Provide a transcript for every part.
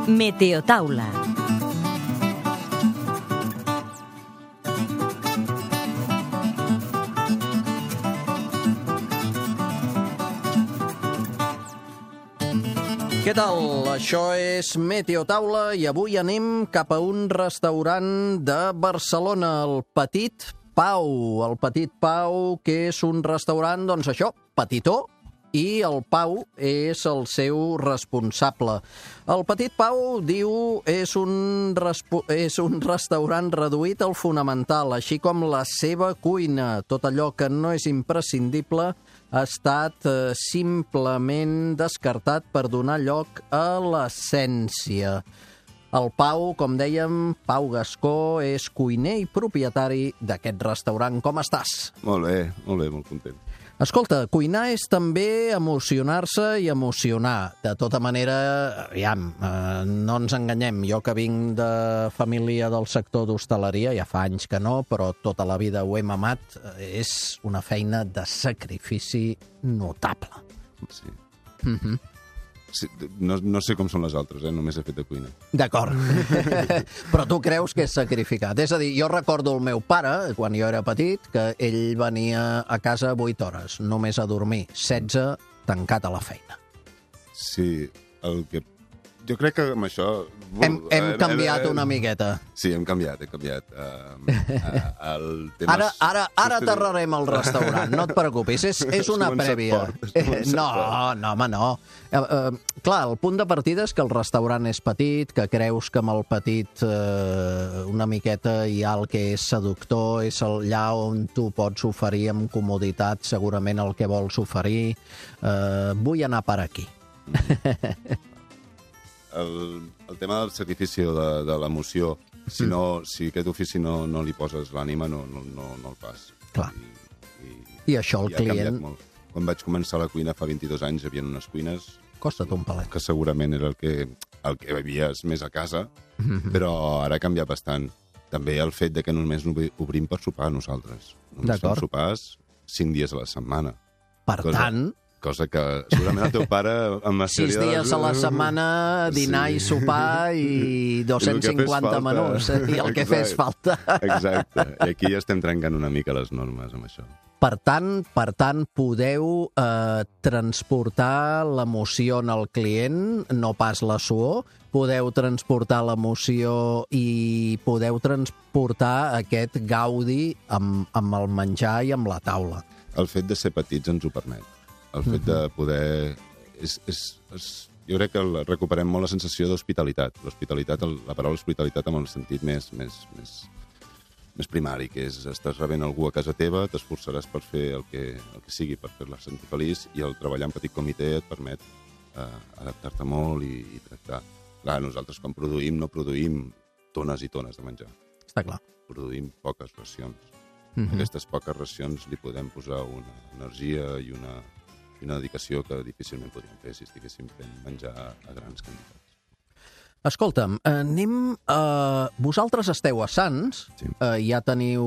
Meteotaula. Què tal? Això és Meteotaula i avui anem cap a un restaurant de Barcelona, el Petit Pau. El Petit Pau, que és un restaurant, doncs això, petitó, i el Pau és el seu responsable. El Petit Pau, diu, és un restaurant reduït al fonamental, així com la seva cuina. Tot allò que no és imprescindible ha estat simplement descartat per donar lloc a l'essència. El Pau, com dèiem, Pau Gascó, és cuiner i propietari d'aquest restaurant. Com estàs? Molt bé, molt content. Escolta, cuinar és també emocionar-se i emocionar. De tota manera, aviam, no ens enganyem. Jo que vinc de família del sector d'hostaleria, ja fa anys que no, però tota la vida ho he mamat, és una feina de sacrifici notable. Sí. Sí, no sé com són les altres, només he fet de cuina. D'acord. Però tu creus que és sacrificat. És a dir, jo recordo el meu pare, quan jo era petit, que ell venia a casa 8 hores, només a dormir, 16 tancat a la feina. Sí, jo crec que amb això... Hem canviat una miqueta. Sí, hem canviat. El tema Ara aterrarem al restaurant, no et preocupis, és una prèvia. No, home, no. Clar, el punt de partida és que el restaurant és petit, que creus que amb el petit una miqueta hi ha el que és seductor, és allà on tu pots oferir amb comoditat segurament el que vols oferir. Vull anar per aquí. El tema del sacrifici de l'emoció, si aquest ofici no li poses l'ànima, no el fas. Clar. I això el client... Ha canviat molt. Quan vaig començar la cuina fa 22 anys, hi havia unes cuines... Costa't un palet. Que segurament era el que bevies més a casa, però ara ha canviat bastant. També el fet de que només obrim per sopar nosaltres. Només fem sopars 5 dies a la setmana. Per tant... Cosa que segurament el teu pare... 6 dies a la setmana, dinar i sopar i 250 menús. I el que fes falta. Exacte. I aquí ja estem trencant una mica les normes amb això. Per tant, podeu transportar l'emoció en el client, no pas la suor, podeu transportar l'emoció i podeu transportar aquest gaudi amb el menjar i amb la taula. El fet de ser petits ens ho permet. El fet de poder... Jo crec que recuperem molt la sensació d'hospitalitat. La paraula hospitalitat amb el sentit més primari, que és estàs rebent algú a casa teva, t'esforçaràs per fer el que sigui, per fer-la sentir feliç, i el treballar en petit comitè et permet adaptar-te molt i tractar. Clar, nosaltres quan produïm, no produïm tones i tones de menjar. Està clar. Produïm poques racions. Aquestes poques racions li podem posar una energia i una dedicació que difícilment podríem fer si estiguéssim fent menjar a grans quantitats. Escolta'm, vosaltres esteu a Sants, ja teniu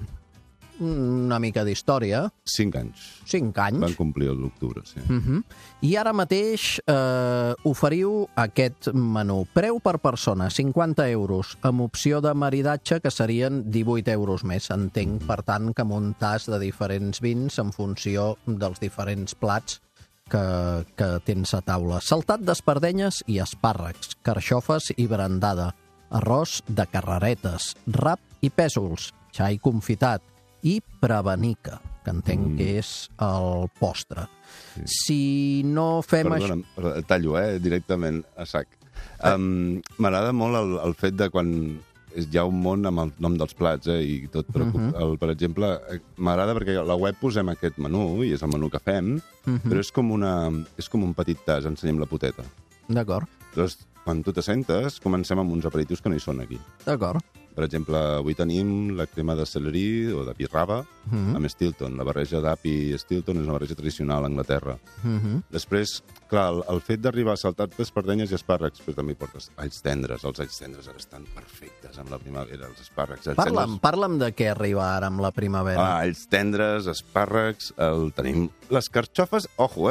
una mica d'història. 5 anys. 5 anys. Van complir l'octubre, sí. I ara mateix oferiu aquest menú. Preu per persona, 50 euros, amb opció de maridatge, que serien 18 euros més. Entenc, per tant, que amb un tas de diferents vins en funció dels diferents plats que tens a taula. Saltat d'espardenyes i espàrrecs, carxofes i brandada, arròs de carreretes, rap i pèsols, xai confitat i prevenica, que entenc que és el postre. Si no fem això... Perdona, tallo, directament a sac. M'agrada molt el fet de quan hi ha un món amb el nom dels plats i tot. Per exemple, m'agrada perquè a la web posem aquest menú, i és el menú que fem, però és com un petit tas, ensenyem la poteta. D'acord. Llavors, quan tu t'assentes, comencem amb uns aperitius que no hi són aquí. D'acord. Per exemple, avui tenim la crema de celerí o de pirrava amb Stilton. La barreja d'api i Stilton és una barreja tradicional a Anglaterra. Després, clar, el fet d'arribar a saltar d'espardenyes i espàrrecs, però també portes alls tendres. Els alls tendres ara estan perfectes amb la primavera, els espàrrecs. Parla'm de què arriba ara amb la primavera. Alls tendres, espàrrecs, tenim les carxofes, ojo,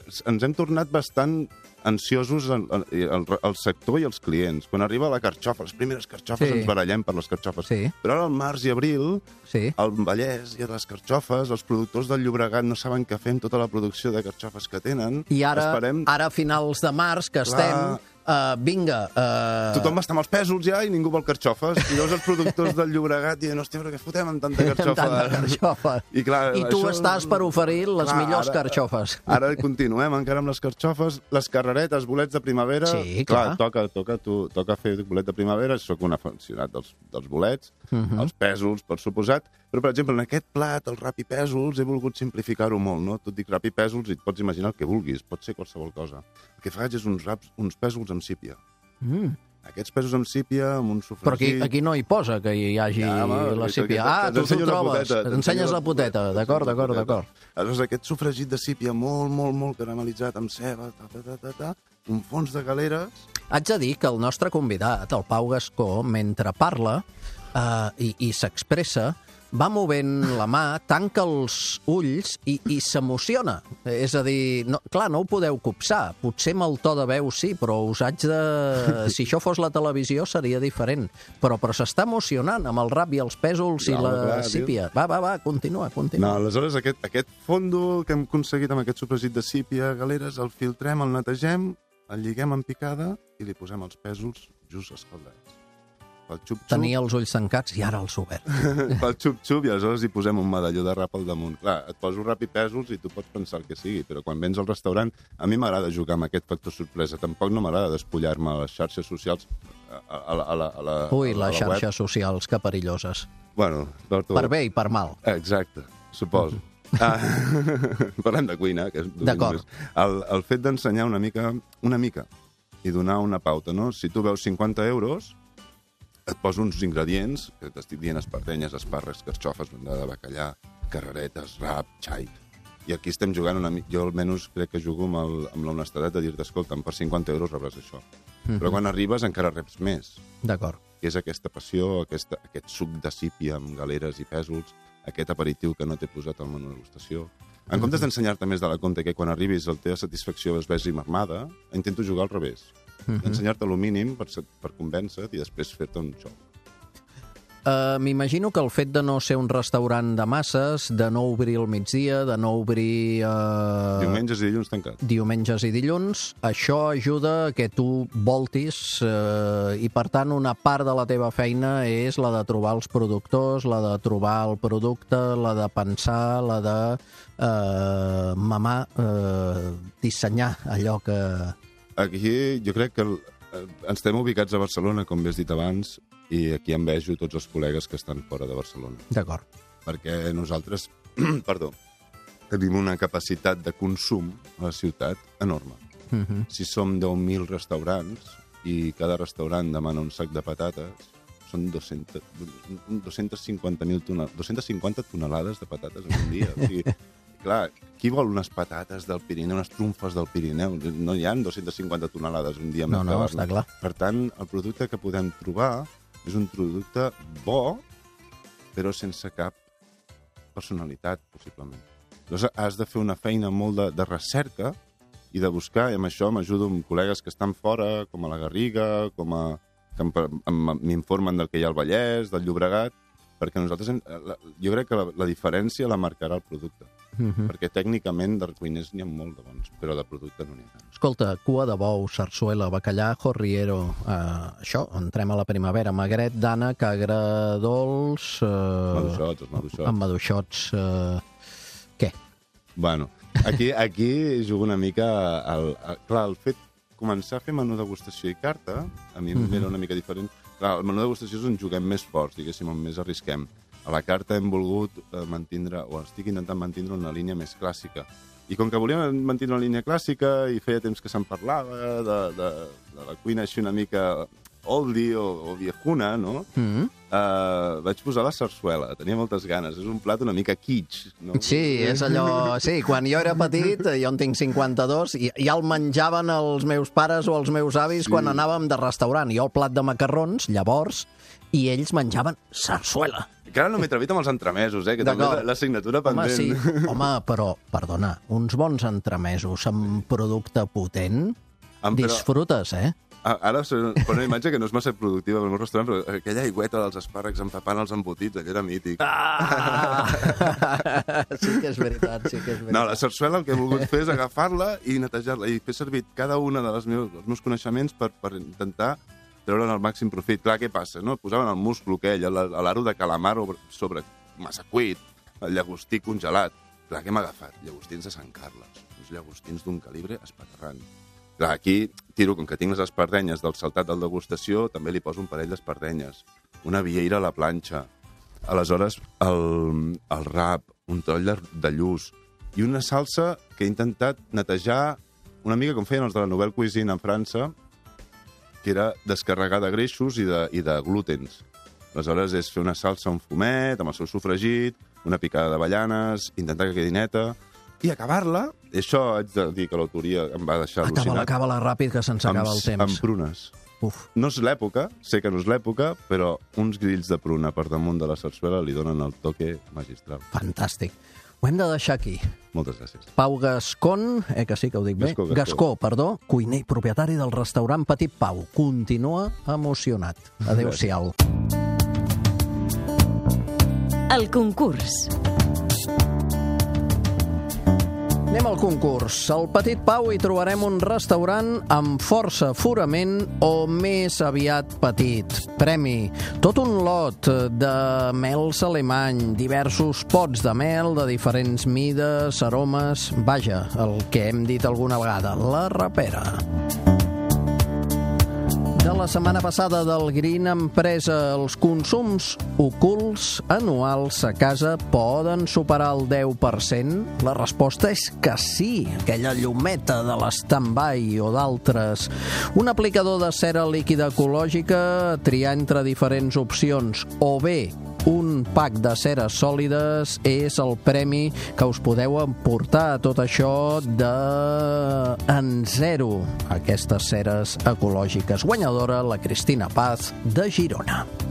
ens hem tornat bastant ansiosos el sector i els clients. Quan arriba la carxofa, les primeres carxofes ens barallem per les carxofes. Però ara al març i abril, al Vallès i a les carxofes, els productors del Llobregat no saben què fer amb tota la producció de carxofes que tenen. I ara a finals de març, que estem... vinga... Tothom està amb els pèsols ja i ningú vol carxofes. I llavors els productors del Llobregat diuen, hòstia, però què fotem amb tanta carxofa? I tu estàs per oferir les millors carxofes. Ara continuem encara amb les carxofes, les carreretes, bolets de primavera. Sí, clar. Toca fer bolet de primavera, soc un aficionat dels bolets, els pèsols, per suposat, però, per exemple, en aquest plat, el rap i pèsols, he volgut simplificar-ho molt, no? Tu et dic rap i pèsols i et pots imaginar el que vulguis, pot ser qualsevol cosa. El que faig és uns pèsols amb sípia. Aquests pèsols amb sípia, amb un sofregit... Però aquí no hi posa que hi hagi la sípia. Tu t'ho trobes, t'ensenyes la poteta. D'acord. Aleshores, aquest sofregit de sípia molt caramelitzat amb ceba, un fons de galeres... Haig de dir que el nostre convidat, el Pau Gascó, mentre parla i s'expressa, va movent la mà, tanca els ulls i s'emociona. És a dir, clar, no ho podeu copsar. Potser amb el to de veu sí, però us haig de... Si això fos la televisió seria diferent. Però s'està emocionant amb el rap i els pèsols i la sípia. Va, continua. No, aleshores, aquest fondo que hem aconseguit amb aquest sofregit de sípia, galeres, el filtrem, el netegem, el lliguem en picada i li posem els pèsols just escaldats. Tenia els ulls tancats i ara els obert. Pel xup-xup i aleshores hi posem un medalló de rap al damunt. Clar, et poso rap i pèsols i tu pots pensar el que sigui, però quan vens al restaurant, a mi m'agrada jugar amb aquest factor sorpresa. Tampoc no m'agrada despullar-me a les xarxes socials. Les xarxes socials, que perilloses. Bueno, per bé i per mal. Exacte, suposo. Parlem de cuina. D'acord. El fet d'ensenyar una mica i donar una pauta, no? Si tu veus 50 euros, et poso uns ingredients, que t'estic dient espardenyes, espàrrecs, carxofes, mandada de bacallà, carreretes, rap, xai. I aquí estem jugant una mica... Jo almenys crec que jugo amb l'honestedat de dir-te, escolta, per 50 euros rebràs això. Però quan arribes encara reps més. D'acord. Que és aquesta passió, aquest suc de sípia amb galeres i pèsols, aquest aperitiu que no t'he posat al menú de degustació. En comptes d'ensenyar-te més de la compte que quan arribis la teva satisfacció es vegi marmada, intento jugar al revés. Ensenyar-te el mínim per convèncer-te i després fer-te un xou. M'imagino que el fet de no ser un restaurant de masses, de no obrir al migdia, de no obrir... Diumenges i dilluns tancat. Diumenges i dilluns, això ajuda a que tu voltis i, per tant, una part de la teva feina és la de trobar els productors, la de trobar el producte, la de pensar, la de dissenyar allò que... Aquí jo crec que estem ubicats a Barcelona, com bé has dit abans, i aquí envejo tots els col·legues que estan fora de Barcelona. D'acord. Perquè nosaltres, tenim una capacitat de consum a la ciutat enorme. Si som 10.000 restaurants i cada restaurant demana un sac de patates, són 250 tonelades de patates en un dia. O sigui, clar, qui vol unes patates del Pirineu, unes trumfes del Pirineu? No hi ha 250 tonelades un dia. No, està clar. Per tant, el producte que podem trobar és un producte bo, però sense cap personalitat, possiblement. Llavors, has de fer una feina molt de recerca i de buscar, i amb això m'ajudo amb col·legues que estan fora, com a la Garriga, que m'informen del que hi ha al Vallès, del Llobregat, perquè nosaltres, jo crec que la diferència la marcarà el producte. Perquè tècnicament de cuiners n'hi ha molt de bons, però de producte no n'hi ha tant. Escolta, cua de bou, sarsuela, bacallà, jorriero, això, entrem a la primavera, magret, d'ànec, agredolç... Maduixots. Amb maduixots, què? Bueno, aquí jugo una mica... Clar, el fet començar a fer menú degustació i carta, a mi m'era una mica diferent. Clar, el menú degustació és on juguem més forts, diguéssim, on més arrisquem. A la carta hem volgut mantindre, o estic intentant mantindre una línia més clàssica. I com que volíem mantindre una línia clàssica i feia temps que se'n parlava de la cuina així una mica oldie o viejuna, no? vaig posar la sarsuela. Tenia moltes ganes. És un plat una mica kitsch, no? Sí, és allò... Sí, quan jo era petit, jo en tinc 52, i ja el menjaven els meus pares o els meus avis quan anàvem de restaurant. Jo el plat de macarrons, llavors, i ells menjaven sarsuela. Encara no m'he atrevit amb els entremesos, que també és l'assignatura pendent. Home, sí. Home, però, perdona, uns bons entremesos amb producte potent, disfrutes, Ara fa una imatge que no és massa productiva pel meu restaurant, però aquella aigüeta dels espàrrecs empapant els embotits, allò era mític. Sí que és veritat, sí que és veritat. No, la sarsuela el que he volgut fer és agafar-la i netejar-la, i fer servir cada una dels meus coneixements per intentar treure'n el màxim profit. Clar, què passa? No? Posaven el musclo aquell, l'aro de calamar sobre massa cuit, el llagostí congelat. Clar, què m'ha agafat? Llagostins de Sant Carles. Uns llagostins d'un calibre espaterrant. Clar, aquí tiro, com que tinc les espardenyes del saltat del degustació, també li poso un parell d'espardenyes. Una vieira a la planxa. Aleshores, el rap, un toll de lluç. I una salsa que he intentat netejar una mica com feien els de la Nouvelle Cuisine a França, que era descarregar de greixos i de glútens. Aleshores és fer una salsa, un fumet, amb el seu sofregit, una picada d'avellanes, intentar que quedi neta, i acabar-la, i això haig de dir que l'autoria em va deixar al·lucinat. Acaba-la ràpid, que se'ns acaba el temps. Amb prunes. Uf. No és l'època, sé que no és l'època, però uns grills de pruna per damunt de la sarsuela li donen el toque magistral. Fantàstic. Ho hem de deixar aquí. Moltes gràcies. Pau Gascón, que sí que ho dic bé, Gascó, cuiner i propietari del restaurant Petit Pau. Continua emocionat. Adéu-siau. El concurs. Anem al concurs. Al Petit Pau hi trobarem un restaurant amb força forament o més aviat petit. Premi: tot un lot de mels alemany, diversos pots de mel de diferents mides, aromes... Vaja, el que hem dit alguna vegada, la rapera. De la setmana passada del Green Empresa, els consums ocults anuals a casa poden superar el 10%? La resposta és que sí, aquella llumeta de l'stand-by o d'altres. Un aplicador de cera líquida ecològica, triar entre diferents opcions, o bé un pack de ceres sòlides és el premi que us podeu emportar. Tot això de En Zero, aquestes ceres ecològiques. Guanyadora, la Cristina Paz, de Girona.